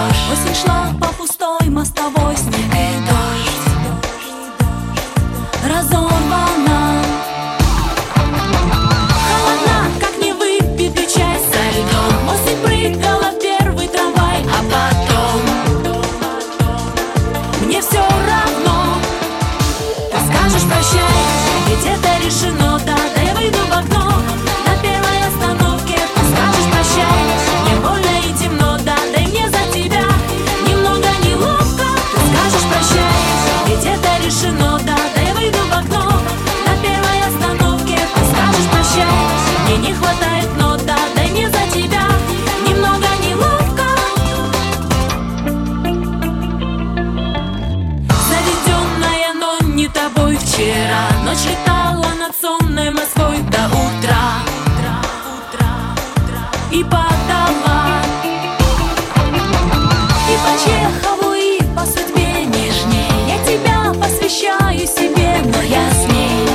дрожь. Осень шла по пустой мостовой, снег и дождь разорвана. Холодна, как не выпитый чай со льдом. Осень прыгала в первый трамвай, а потом мне все равно. Ты скажешь прощай, ведь это решено, да, да я выйду в окно на первой остановке. Ты скажешь прощай, мне больно и темно, да, да и мне за тебя немного неловко. Ты скажешь прощай, ведь это решено, да, да я выйду в окно на первой остановке. Ты скажешь прощай, мне не хватает нот, да, да и мне за тебя немного неловко. Заведенная, но не тобой вчера, ночь летала над сонной Москвой до утра и падала. И по Чехову, и по судьбе нежней я тебя посвящаю себе, но я с ней,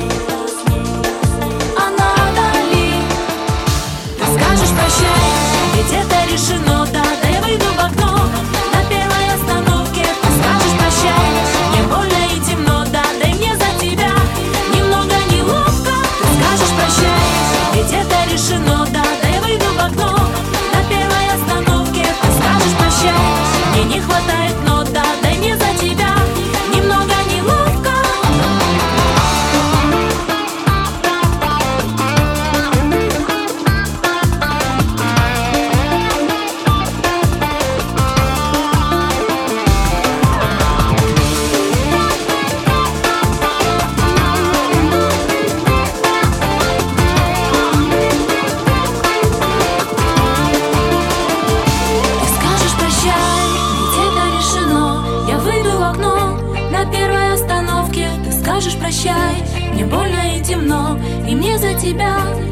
а надо ли? Ты скажешь прощай, ведь это решено, да, да я выйду в окно на первой остановке. Ты скажешь прощай, мне больно и темно, да, да и мне за тебя немного неловко. Ты скажешь прощай, ведь это решено, да, да я выйду в окно на первой остановке. Ты скажешь прощай, мне не хватает нот, да, да и мне за тебя немного неловко. Ты скажешь прощай, ведь это решено, я выйду в окно на первой остановке. Ты скажешь прощай, мне больно и темно, и мне за тебя